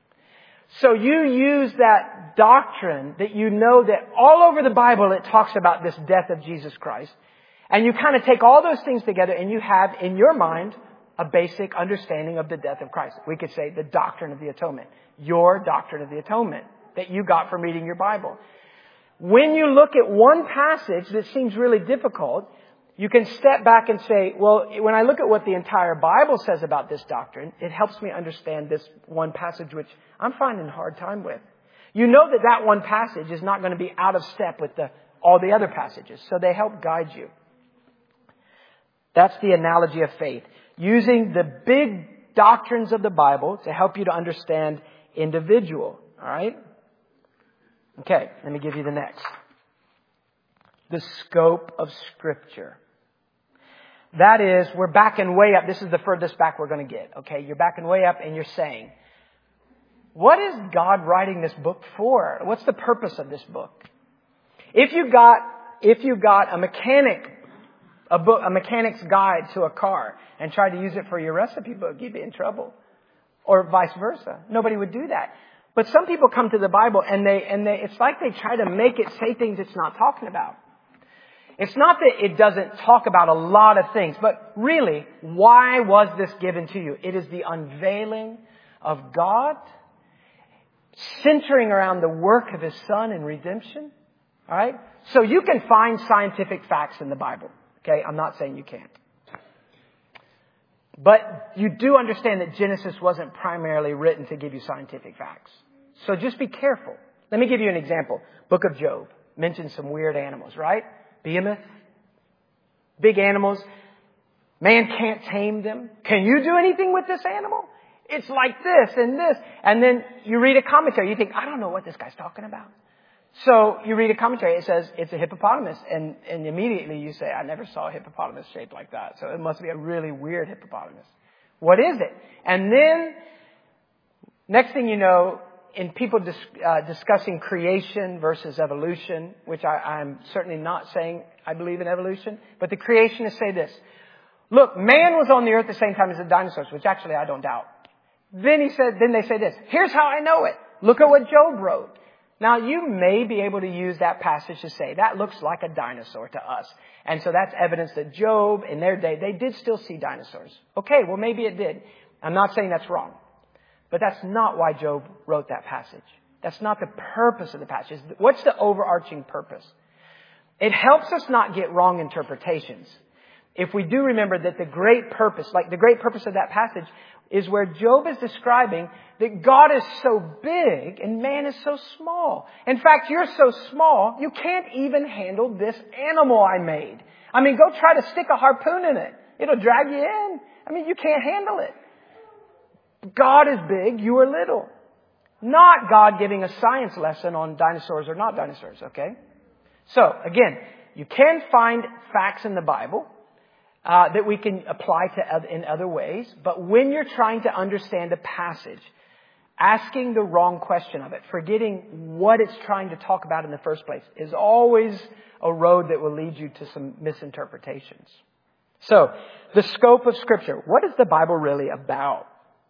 So you use that doctrine that you know that all over the Bible it talks about this death of Jesus Christ. And you kind of take all those things together and you have in your mind a basic understanding of the death of Christ. We could say the doctrine of the atonement. Your doctrine of the atonement that you got from reading your Bible. When you look at one passage that seems really difficult, you can step back and say, well, when I look at what the entire Bible says about this doctrine, it helps me understand this one passage which I'm finding a hard time with. You know that that one passage is not going to be out of step with the, all the other passages, so they help guide you. That's the analogy of faith. Using the big doctrines of the Bible to help you to understand individual. All right? Okay, let me give you the next. The scope of Scripture. That is, we're backing way up. This is the furthest back we're going to get. Okay, you're backing way up and you're saying, what is God writing this book for? What's the purpose of this book? If you got, if you got a mechanic, a book, a mechanic's guide to a car and tried to use it for your recipe book, you'd be in trouble. Or vice versa. Nobody would do that. But some people come to the Bible and they, and they, it's like they try to make it say things it's not talking about. It's not that it doesn't talk about a lot of things, but really, why was this given to you? It is the unveiling of God, centering around the work of His Son in redemption. All right? So you can find scientific facts in the Bible. Okay? I'm not saying you can't. But you do understand that Genesis wasn't primarily written to give you scientific facts. So just be careful. Let me give you an example. Book of Job mentions some weird animals, right? Behemoth. Big animals. Man can't tame them. Can you do anything with this animal? It's like this and this. And then you read a commentary. You think, I don't know what this guy's talking about. So you read a commentary. It says it's a hippopotamus. And, and immediately you say, I never saw a hippopotamus shaped like that. So it must be a really weird hippopotamus. What is it? And then next thing you know, in people dis, uh, discussing creation versus evolution, which I, I'm certainly not saying I believe in evolution, but the creationists say this. Look, man was on the earth at the same time as the dinosaurs, which actually I don't doubt. Then he said, then they say this. Here's how I know it. Look at what Job wrote. Now, you may be able to use that passage to say, that looks like a dinosaur to us. And so that's evidence that Job, in their day, they did still see dinosaurs. Okay, well, maybe it did. I'm not saying that's wrong. But that's not why Job wrote that passage. That's not the purpose of the passage. What's the overarching purpose? it helps us not get wrong interpretations. If we do remember that the great purpose, like the great purpose of that passage, is where Job is describing that God is so big and man is so small. In fact, you're so small, you can't even handle this animal I made. I mean, go try to stick a harpoon in it. It'll drag you in. I mean, you can't handle it. God is big, you are little. Not God giving a science lesson on dinosaurs or not dinosaurs, okay? So, again, you can find facts in the Bible Uh, that we can apply to other, in other ways. But when you're trying to understand a passage, asking the wrong question of it, forgetting what it's trying to talk about in the first place, is always a road that will lead you to some misinterpretations. So, the scope of Scripture. What is the Bible really about?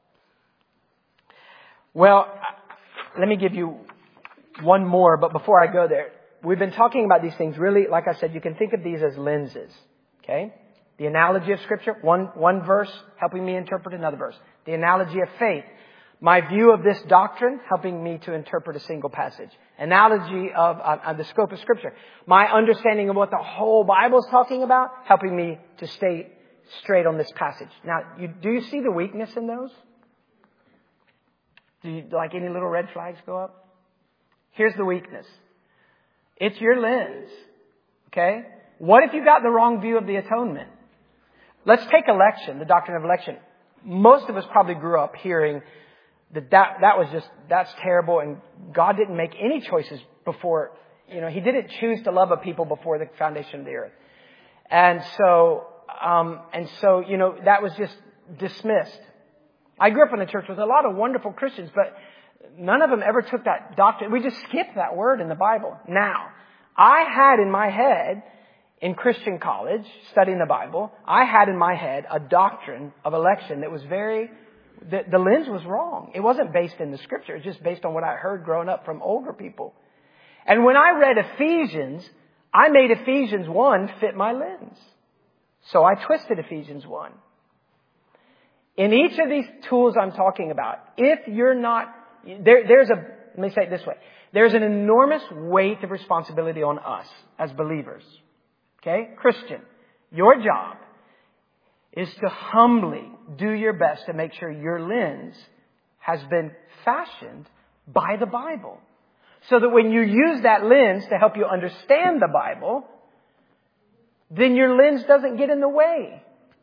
Well, let me give you one more, but before I go there, we've been talking about these things really, like I said, you can think of these as lenses. Okay? The analogy of Scripture, one, one verse helping me interpret another verse. The analogy of faith, my view of this doctrine helping me to interpret a single passage. Analogy of, uh, of the scope of Scripture, my understanding of what the whole Bible is talking about, helping me to stay straight on this passage. Now, you, do you see the weakness in those? Do you, like any little red flags go up? Here's the weakness. It's your lens. Okay? What if you got the wrong view of the atonement? Let's take election, the doctrine of election. Most of us probably grew up hearing that that, that was just, that's terrible and God didn't make any choices before, you know, He didn't choose to love a people before the foundation of the earth. And so, um, and so, you know, that was just dismissed. I grew up in a church with a lot of wonderful Christians, but none of them ever took that doctrine. We just skipped that word in the Bible. Now, I had in my head, in Christian college, studying the Bible, I had in my head a doctrine of election that was very, the, the lens was wrong. It wasn't based in the Scripture. It was just based on what I heard growing up from older people. And when I read Ephesians, I made Ephesians one fit my lens. So I twisted Ephesians one. In each of these tools I'm talking about, if you're not, there, there's a, let me say it this way. There's an enormous weight of responsibility on us as believers. Okay? Christian, your job is to humbly do your best to make sure your lens has been fashioned by the Bible. So that when you use that lens to help you understand the Bible, then your lens doesn't get in the way.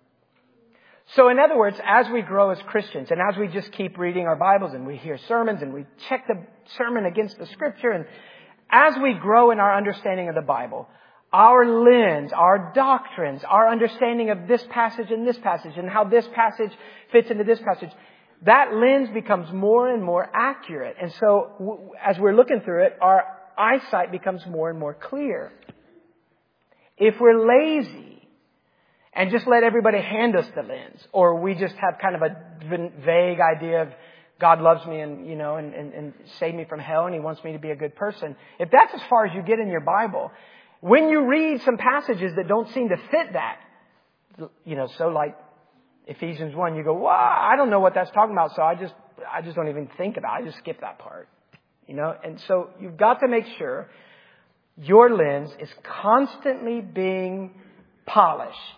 So in other words, as we grow as Christians and as we just keep reading our Bibles and we hear sermons and we check the sermon against the Scripture, and as we grow in our understanding of the Bible, our lens, our doctrines, our understanding of this passage and this passage and how this passage fits into this passage, that lens becomes more and more accurate. And so w- as we're looking through it, our eyesight becomes more and more clear. If we're lazy and just let everybody hand us the lens, or we just have kind of a vague idea of God loves me and, you know, and, and, and saved me from hell and He wants me to be a good person, if that's as far as you get in your Bible, when you read some passages that don't seem to fit that, you know, so like Ephesians one, you go, well, I don't know what that's talking about, so I just, I just don't even think about it. I just skip that part, you know. And so you've got to make sure your lens is constantly being polished,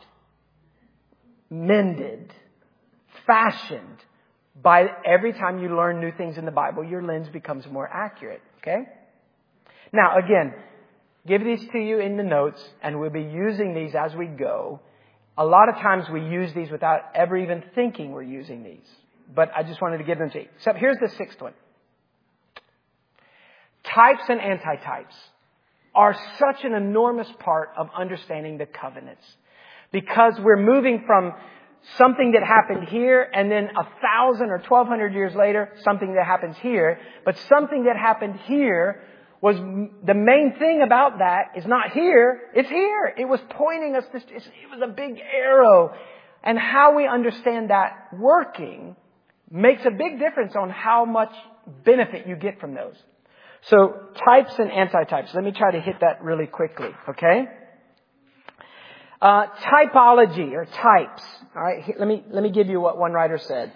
mended, fashioned by every time you learn new things in the Bible, your lens becomes more accurate, okay? Now, again, give these to you in the notes, and we'll be using these as we go. A lot of times we use these without ever even thinking we're using these. But I just wanted to give them to you. So here's the sixth one. Types and antitypes are such an enormous part of understanding the covenants. Because we're moving from something that happened here, and then a thousand or twelve hundred years later, something that happens here. But something that happened here was the main thing about that is not here, it's here. It was pointing us, this, it was a big arrow. And how we understand that working makes a big difference on how much benefit you get from those. So types and antitypes. Let me try to hit that really quickly, okay? Uh, typology or types. All right, let me, let me give you what one writer said.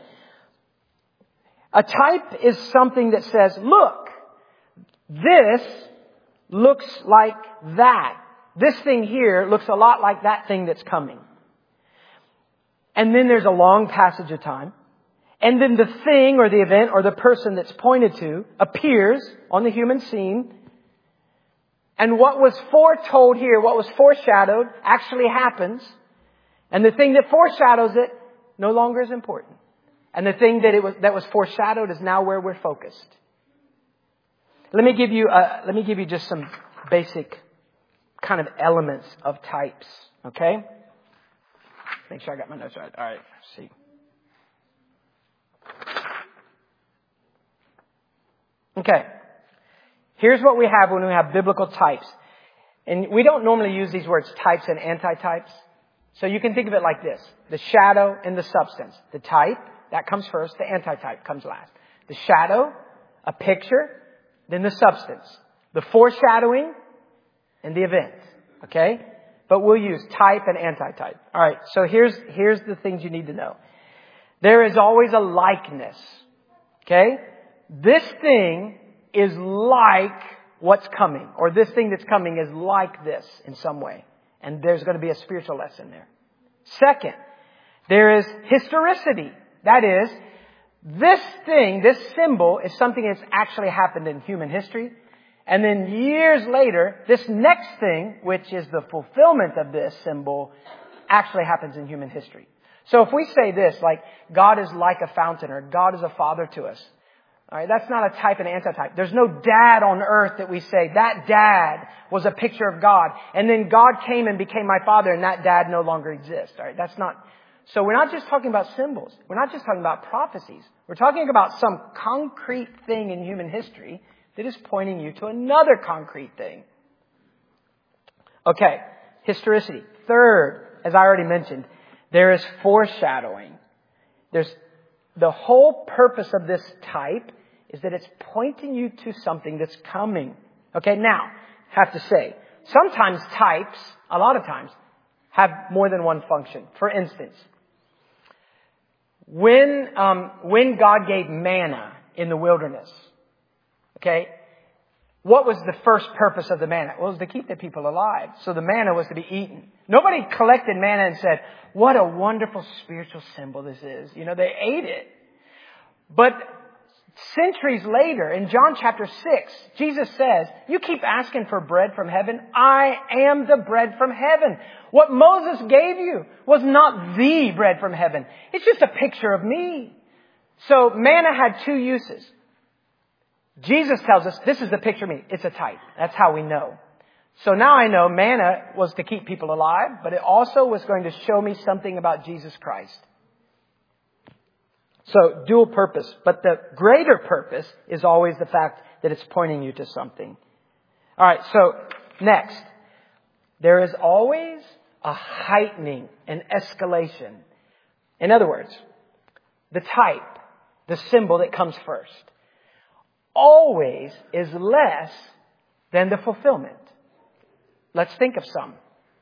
A type is something that says, look, this looks like that. this thing here looks a lot like that thing that's coming. And then there's a long passage of time. And then the thing or the event or the person that's pointed to appears on the human scene. And what was foretold here, what was foreshadowed, actually happens. And the thing that foreshadows it no longer is important. And the thing that it was that was foreshadowed is now where we're focused. Let me give you uh, let me give you just some basic kind of elements of types. Okay? Make sure I got my notes right. All right. Let's see. Okay. Here's what we have when we have biblical types. And we don't normally use these words types and antitypes. So you can think of it like this. The shadow and the substance. The type, that comes first. The antitype comes last. The shadow, a picture, then the substance. The foreshadowing and the event. Okay? But we'll use type and antitype. All right. So here's, here's the things you need to know. There is always a likeness. Okay? This thing is like what's coming, or this thing that's coming is like this in some way. And there's going to be a spiritual lesson there. Second, there is historicity. That is, this thing, this symbol is something that's actually happened in human history. And then years later, this next thing, which is the fulfillment of this symbol, actually happens in human history. So if we say this, like, God is like a fountain, or God is a father to us, all right, that's not a type and antitype. There's no dad on earth that we say, that dad was a picture of God. And then God came and became my father and that dad no longer exists. All right, that's not. So we're not just talking about symbols. We're not just talking about prophecies. We're talking about some concrete thing in human history that is pointing you to another concrete thing. Okay, historicity. Third, as I already mentioned, there is foreshadowing. There's the whole purpose of this type is that it's pointing you to something that's coming. Okay, now, have to say, sometimes types, a lot of times, have more than one function. For instance, when um, when God gave manna in the wilderness, okay, what was the first purpose of the manna? Well, it was to keep the people alive. So the manna was to be eaten. Nobody collected manna and said, what a wonderful spiritual symbol this is. You know, they ate it. But centuries later, in John chapter six, Jesus says, you keep asking for bread from heaven. I am the bread from heaven. What Moses gave you was not the bread from heaven. It's just a picture of me. So manna had two uses. Jesus tells us, this is the picture of me. It's a type. That's how we know. So now I know manna was to keep people alive, but it also was going to show me something about Jesus Christ. So dual purpose. But the greater purpose is always the fact that it's pointing you to something. All right. So next, there is always a heightening, an escalation. In other words, the type, the symbol that comes first, always is less than the fulfillment. Let's think of some.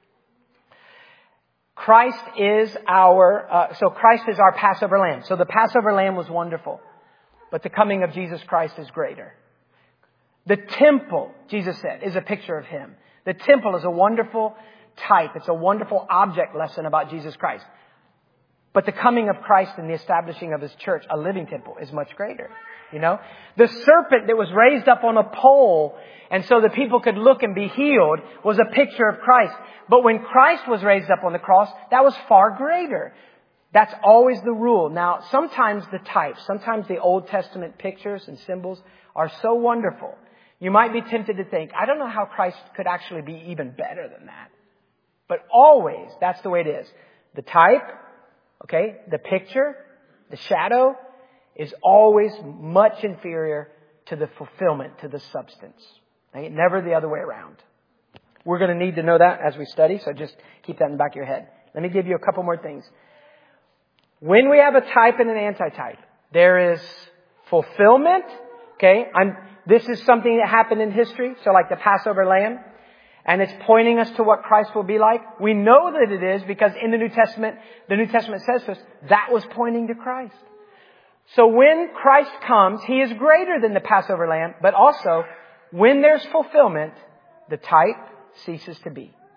Christ is our, uh, so Christ is our Passover lamb. So the Passover lamb was wonderful, but the coming of Jesus Christ is greater. The temple, Jesus said, is a picture of Him. The temple is a wonderful type. It's a wonderful object lesson about Jesus Christ. But the coming of Christ and the establishing of His church, a living temple, is much greater. You know, the serpent that was raised up on a pole and so the people could look and be healed was a picture of Christ. But when Christ was raised up on the cross, that was far greater. That's always the rule. Now, sometimes the types, sometimes the Old Testament pictures and symbols are so wonderful. You might be tempted to think, I don't know how Christ could actually be even better than that. But always, that's the way it is. The type, okay, the picture, the shadow, is always much inferior to the fulfillment, to the substance. Okay? Never the other way around. We're going to need to know that as we study, so just keep that in the back of your head. Let me give you a couple more things. When we have a type and an antitype, there is fulfillment. Okay, I'm, this is something that happened in history, so like the Passover lamb, and it's pointing us to what Christ will be like. We know that it is because in the New Testament, the New Testament says to us, that was pointing to Christ. So when Christ comes, He is greater than the Passover lamb, but also when there's fulfillment, the type ceases to be.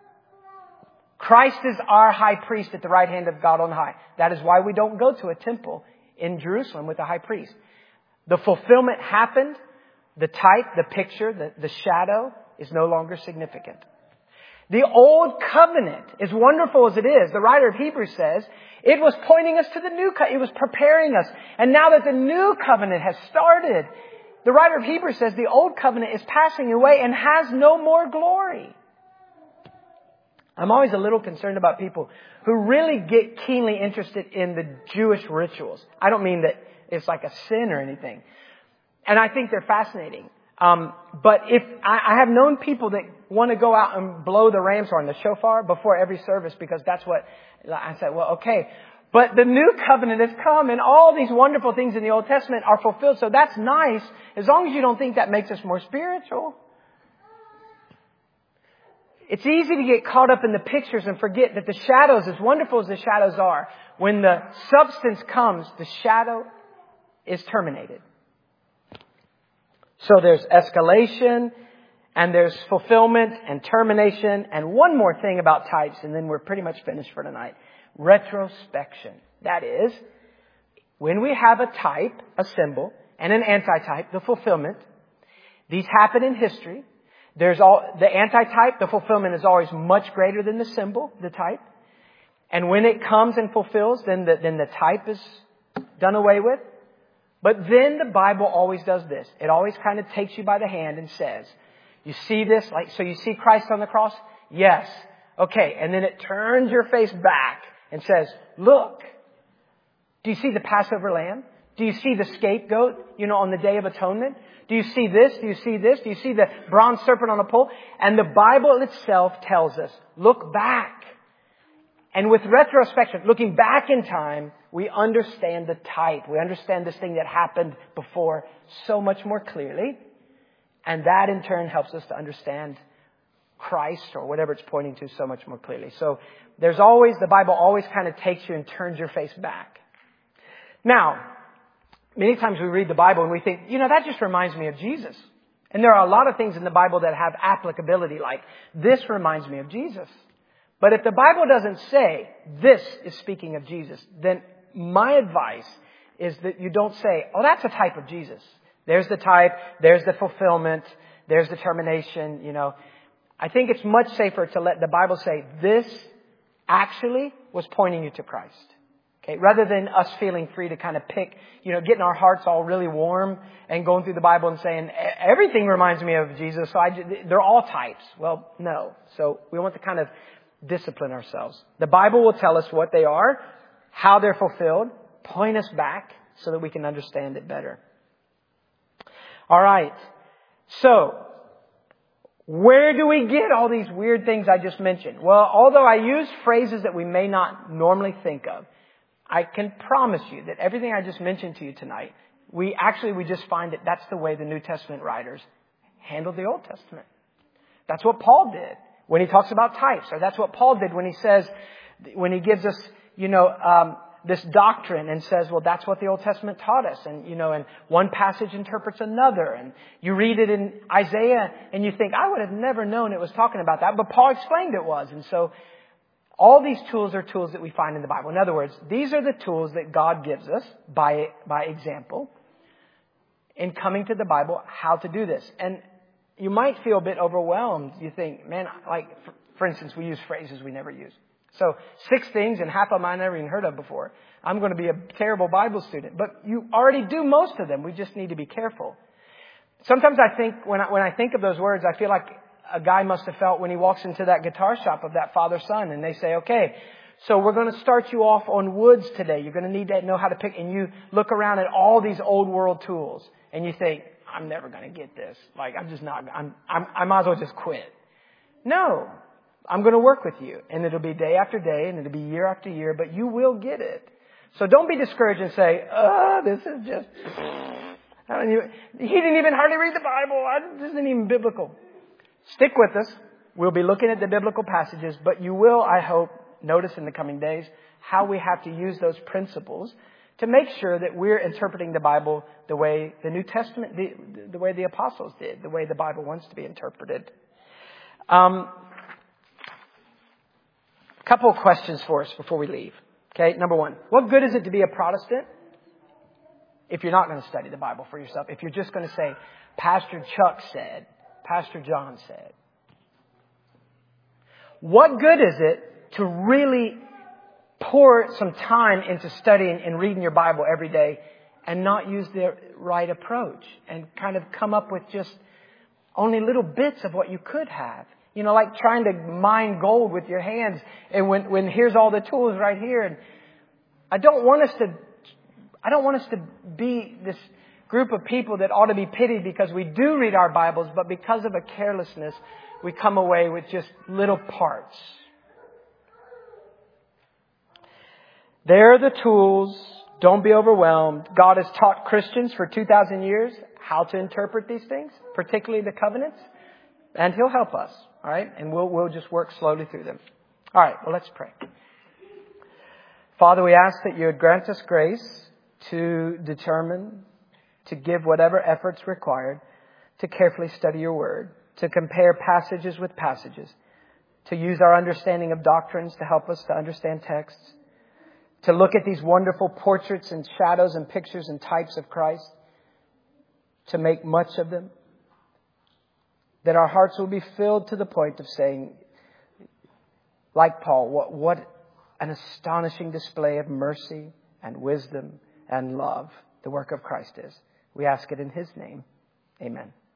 Christ is our high priest at the right hand of God on high. That is why we don't go to a temple in Jerusalem with a high priest. The fulfillment happened. The type, the picture, the, the shadow is no longer significant. The old covenant, as wonderful as it is, the writer of Hebrews says, it was pointing us to the new covenant. It was preparing us. And now that the new covenant has started, the writer of Hebrews says the old covenant is passing away and has no more glory. I'm always a little concerned about people who really get keenly interested in the Jewish rituals. I don't mean that it's like a sin or anything. And I think they're fascinating. Um, but if I, I have known people that want to go out and blow the ram's horn, the shofar, before every service because that's what I said. Well, okay, but the new covenant has come, and all these wonderful things in the Old Testament are fulfilled. So that's nice, as long as you don't think that makes us more spiritual. It's easy to get caught up in the pictures and forget that the shadows, as wonderful as the shadows are, when the substance comes, the shadow is terminated. So there's escalation, and there's fulfillment and termination. And one more thing about types, and then we're pretty much finished for tonight. Retrospection. That is, when we have a type, a symbol, and an antitype, the fulfillment, these happen in history. There's all, the antitype, the fulfillment is always much greater than the symbol, the type. And when it comes and fulfills, then the, then the type is done away with. But then the Bible always does this. It always kind of takes you by the hand and says, you see this? Like, so you see Christ on the cross? Yes. Okay. And then it turns your face back and says, look, do you see the Passover lamb? Do you see the scapegoat, you know, on the Day of Atonement? Do you see this? Do you see this? Do you see the bronze serpent on a pole? And the Bible itself tells us, look back. And with retrospection, looking back in time, we understand the type. We understand this thing that happened before so much more clearly. And that in turn helps us to understand Christ or whatever it's pointing to so much more clearly. So there's always, the Bible always kind of takes you and turns your face back. Now, many times we read the Bible and we think, you know, that just reminds me of Jesus. And there are a lot of things in the Bible that have applicability, like this reminds me of Jesus. But if the Bible doesn't say this is speaking of Jesus, then my advice is that you don't say, oh, that's a type of Jesus. There's the type, there's the fulfillment, there's the termination, you know. I think it's much safer to let the Bible say this actually was pointing you to Christ. Okay, rather than us feeling free to kind of pick, you know, getting our hearts all really warm and going through the Bible and saying, everything reminds me of Jesus, so I, they're all types. Well, no. So we want to kind of discipline ourselves. The Bible will tell us what they are, how they're fulfilled, point us back so that we can understand it better. All right. So, where do we get all these weird things I just mentioned? Well, although I use phrases that we may not normally think of, I can promise you that everything I just mentioned to you tonight, we actually, we just find that that's the way the New Testament writers handled the Old Testament. That's what Paul did when he talks about types, or that's what Paul did when he says, when he gives us, you know, um, this doctrine and says, well, that's what the Old Testament taught us. And, you know, and one passage interprets another. And you read it in Isaiah and you think, I would have never known it was talking about that. But Paul explained it was. And so all these tools are tools that we find in the Bible. In other words, these are the tools that God gives us by, by example in coming to the Bible, how to do this. And you might feel a bit overwhelmed. You think, man, like, for, for instance, we use phrases we never use. So six things, and half of them I never even heard of before. I'm going to be a terrible Bible student. But you already do most of them. We just need to be careful. Sometimes I think, when I, when I think of those words, I feel like a guy must have felt when he walks into that guitar shop of that father-son, and they say, okay, so we're going to start you off on woods today. You're going to need to know how to pick. And you look around at all these old world tools, and you think, I'm never going to get this. Like, I'm just not, I'm, I'm, I might as well just quit. No. I'm going to work with you, and it'll be day after day, and it'll be year after year, but you will get it. So don't be discouraged and say, oh, this is just, I don't even, he didn't even hardly read the Bible. I, this isn't even biblical. Stick with us. We'll be looking at the biblical passages, but you will, I hope, notice in the coming days how we have to use those principles to make sure that we're interpreting the Bible the way the New Testament, the, the way the apostles did, the way the Bible wants to be interpreted. Um, couple of questions for us before we leave. Okay, number one, what good is it to be a Protestant if you're not going to study the Bible for yourself? If you're just going to say, Pastor Chuck said, Pastor John said. What good is it to really pour some time into studying and reading your Bible every day and not use the right approach and kind of come up with just only little bits of what you could have? You know, like trying to mine gold with your hands, and when, when here's all the tools right here. And I don't want us to, I don't want us to be this group of people that ought to be pitied because we do read our Bibles, but because of a carelessness, we come away with just little parts. There are the tools. Don't be overwhelmed. God has taught Christians for two thousand years how to interpret these things, particularly the covenants, and He'll help us. All right? And we'll, we'll just work slowly through them. All right. Well, let's pray. Father, we ask that you would grant us grace to determine, to give whatever efforts required, to carefully study your word, to compare passages with passages, to use our understanding of doctrines to help us to understand texts, to look at these wonderful portraits and shadows and pictures and types of Christ, to make much of them, that our hearts will be filled to the point of saying, like Paul, what, what an astonishing display of mercy and wisdom and love the work of Christ is. We ask it in His name. Amen.